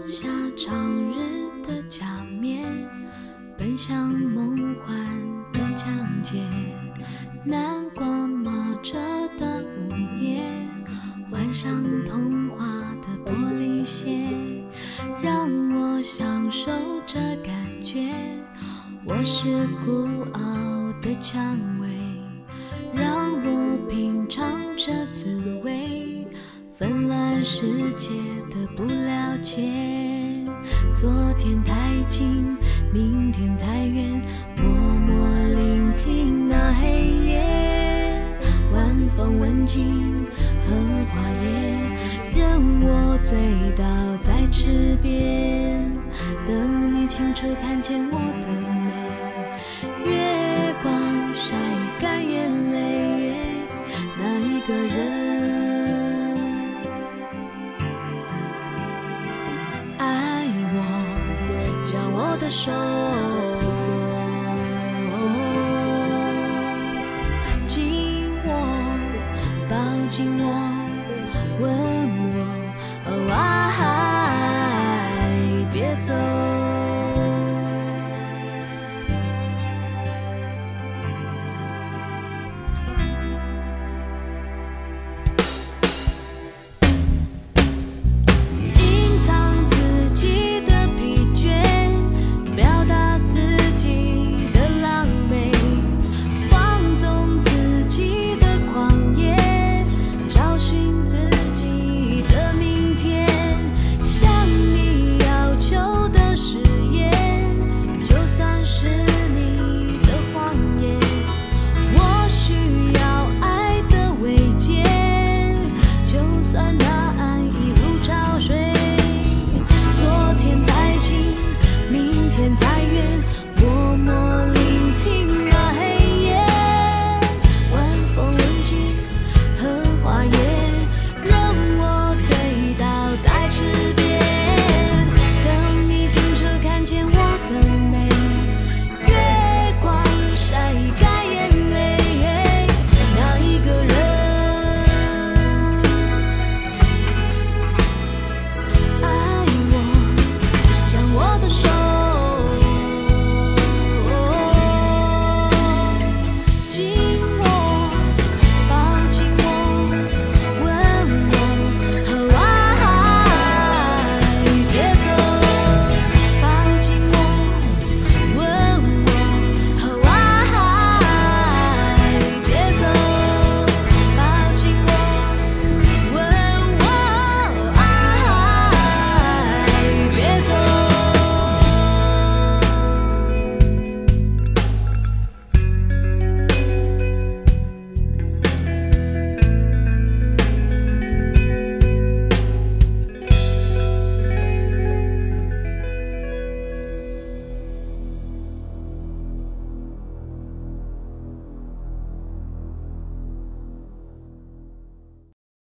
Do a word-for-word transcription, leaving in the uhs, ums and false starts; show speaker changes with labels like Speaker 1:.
Speaker 1: 下长日的假面，奔向梦幻的疆界，南瓜马车的午夜，换上童话的玻璃鞋，让我享受这感觉。我是孤傲的蔷薇，让我品尝这滋味，纷乱世界的不了解。昨天太近，明天太远，默默聆听那黑夜，晚风吻尽荷花叶，任我醉倒在池边，等你清楚看见我的美。月光晒干眼泪，那一个人爱我，将我的手紧握，抱紧我，吻我。